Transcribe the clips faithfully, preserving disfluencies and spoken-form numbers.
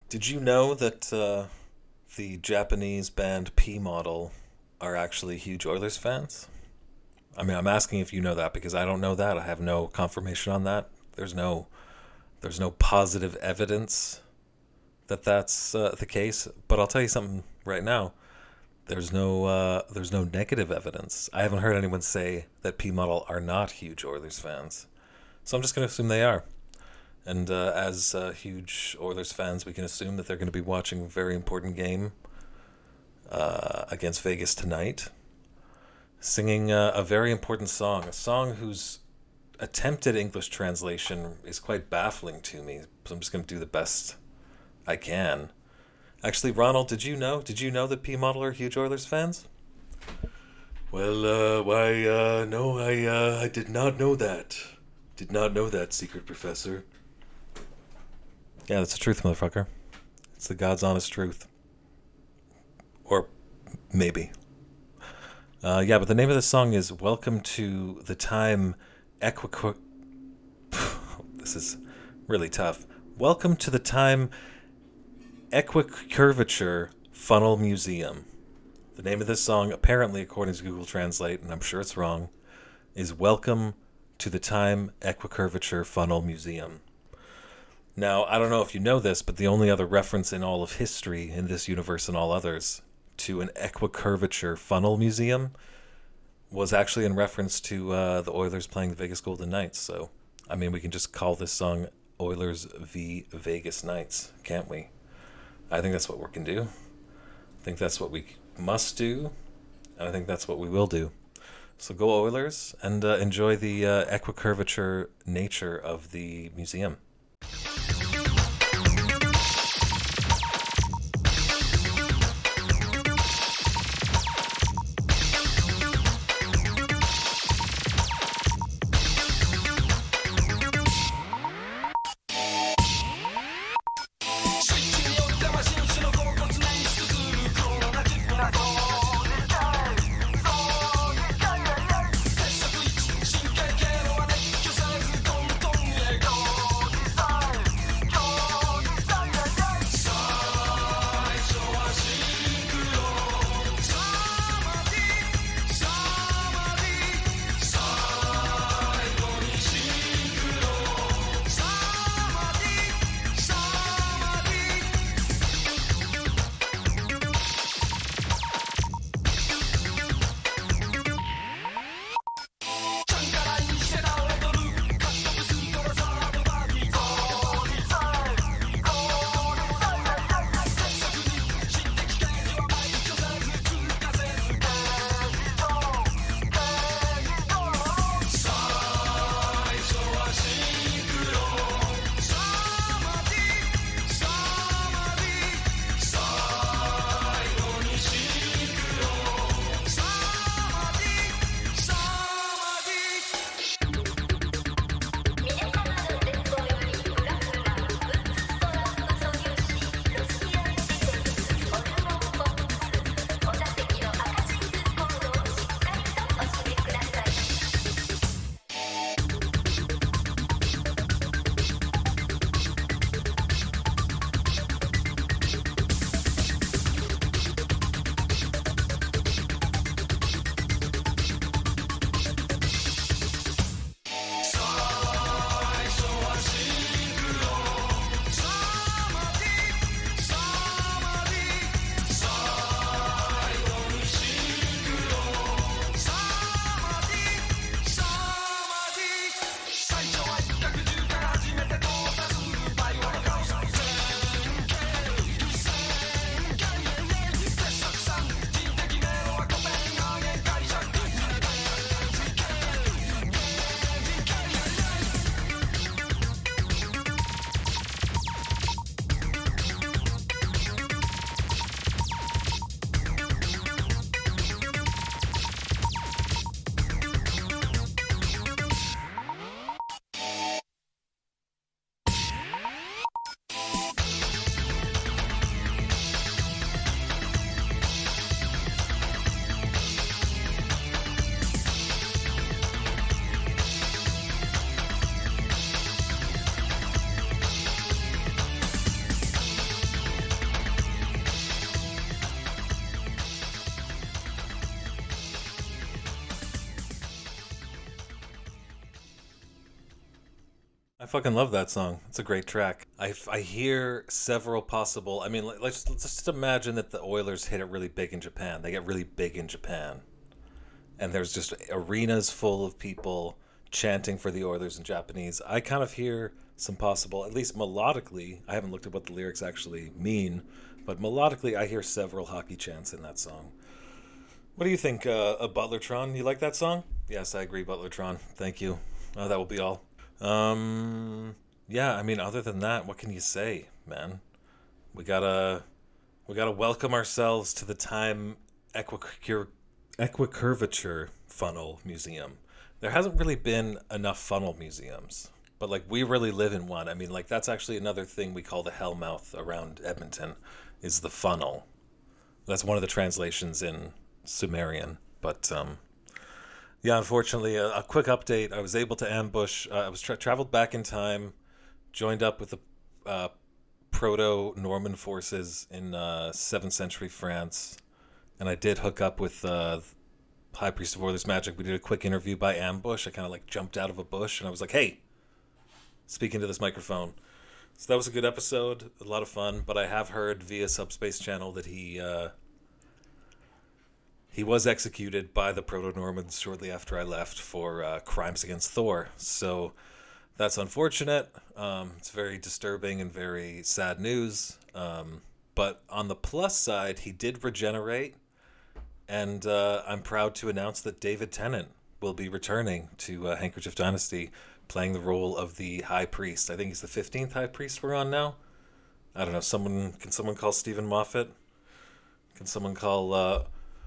Did you know that uh, the Japanese band P Model are actually huge Oilers fans? I mean, I'm asking if you know that because I don't know that. I have no confirmation on that. There's no there's no positive evidence that that's uh, the case. But I'll tell you something right now. There's no uh, there's no negative evidence. I haven't heard anyone say that P Model are not huge Oilers fans. So I'm just going to assume they are. And uh, as uh, huge Oilers fans, we can assume that they're going to be watching a very important game uh, against Vegas tonight, singing uh, a very important song, a song whose attempted English translation is quite baffling to me. So I'm just going to do the best I can. Actually, Ronald, did you know? Did you know that P Model are huge Oilers fans? Well, uh, why, uh, no, I, uh, I did not know that. Did not know that, secret professor. Yeah, that's the truth, motherfucker. It's the God's honest truth. Or maybe. Uh, yeah, but the name of the song is Welcome to the Time Equiqu... This is really tough. Welcome to the Time Equicurvature Funnel Museum. The name of this song, apparently according to Google Translate, and I'm sure it's wrong, is Welcome to the Time Equicurvature Funnel Museum. Now, I don't know if you know this, but the only other reference in all of history, in this universe and all others, to an equicurvature funnel museum was actually in reference to uh, the Oilers playing the Vegas Golden Knights. So, I mean, we can just call this song Oilers v Vegas Knights, can't we? I think that's what we can do. I think that's what we must do, and I think that's what we will do. So go Oilers, and uh, enjoy the uh, equicurvature nature of the museum. fucking love that song. It's a great track. I, I hear several possible. I mean, let- let's, let's just imagine that the Oilers hit it really big in Japan. They get really big in Japan. And there's just arenas full of people chanting for the Oilers in Japanese. I kind of hear some possible, at least melodically. I haven't looked at what the lyrics actually mean, but melodically, I hear several hockey chants in that song. What do you think, uh, a Butlertron? You like that song? Yes, I agree, Butlertron. Thank you. Uh, that will be all. Um, yeah, I mean, other than that, what can you say, man? We gotta, we gotta welcome ourselves to the Time Equicur- Equicurvature Funnel Museum. There hasn't really been enough funnel museums, but like we really live in one. I mean, like that's actually another thing we call the Hellmouth around Edmonton, is the funnel. That's one of the translations in Sumerian, but um, yeah, unfortunately, a, a quick update. I was able to ambush. Uh, I was tra- traveled back in time, joined up with the uh, proto-Norman forces in uh, seventh century France, and I did hook up with uh, High Priest of Oilers Magic. We did a quick interview by ambush. I kind of like jumped out of a bush, and I was like, "Hey," speaking to this microphone. So that was a good episode, a lot of fun. But I have heard via Subspace Channel that he. Uh, He was executed by the Proto-Normans shortly after I left for uh, crimes against Thor. So that's unfortunate. Um, it's very disturbing and very sad news. Um, but on the plus side, he did regenerate. And uh, I'm proud to announce that David Tennant will be returning to uh, Handkerchief Dynasty, playing the role of the High Priest. I think he's the fifteenth High Priest we're on now. I don't know. Someone Can someone call Stephen Moffat? Can someone call... Uh,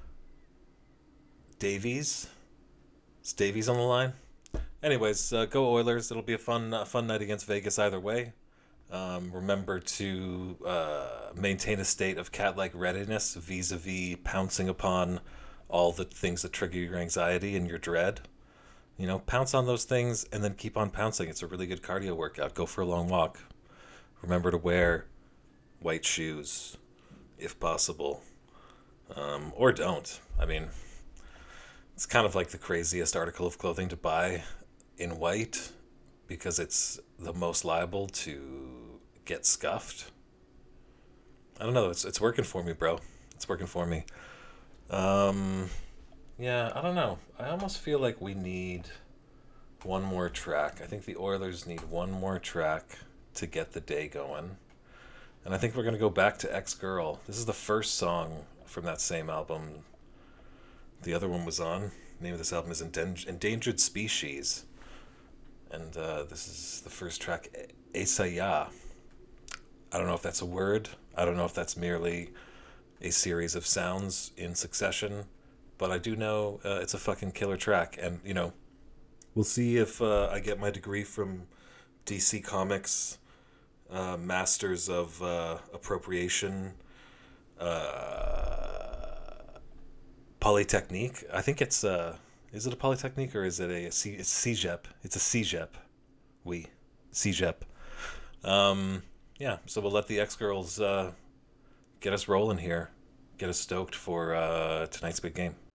Davies. Is Davies on the line? Anyways, uh, go Oilers. It'll be a fun uh, fun night against Vegas either way. Um, remember to uh, maintain a state of cat-like readiness vis-a-vis pouncing upon all the things that trigger your anxiety and your dread. You know, pounce on those things and then keep on pouncing. It's a really good cardio workout. Go for a long walk. Remember to wear white shoes, if possible. Um, or don't. I mean... It's kind of like the craziest article of clothing to buy in white because it's the most liable to get scuffed. I don't know. It's it's working for me, bro. It's working for me. Um, yeah, I don't know. I almost feel like we need one more track. I think the Oilers need one more track to get the day going. And I think we're going to go back to Ex-Girl. This is the first song from that same album. The other one was on. The name of this album is Enden- Endangered Species. And uh, this is the first track, Esaya. I don't know if that's a word. I don't know if that's merely a series of sounds in succession. But I do know uh, it's a fucking killer track. And, you know, we'll see if uh, I get my degree from D C Comics, uh, Masters of uh, Appropriation, uh... Polytechnique. I think it's uh is it a Polytechnique or is it a C it's C G E P. It's a C G E P. We C G E P. Um yeah, so we'll let the Ex-Girls uh get us rolling here. Get us stoked for uh tonight's big game.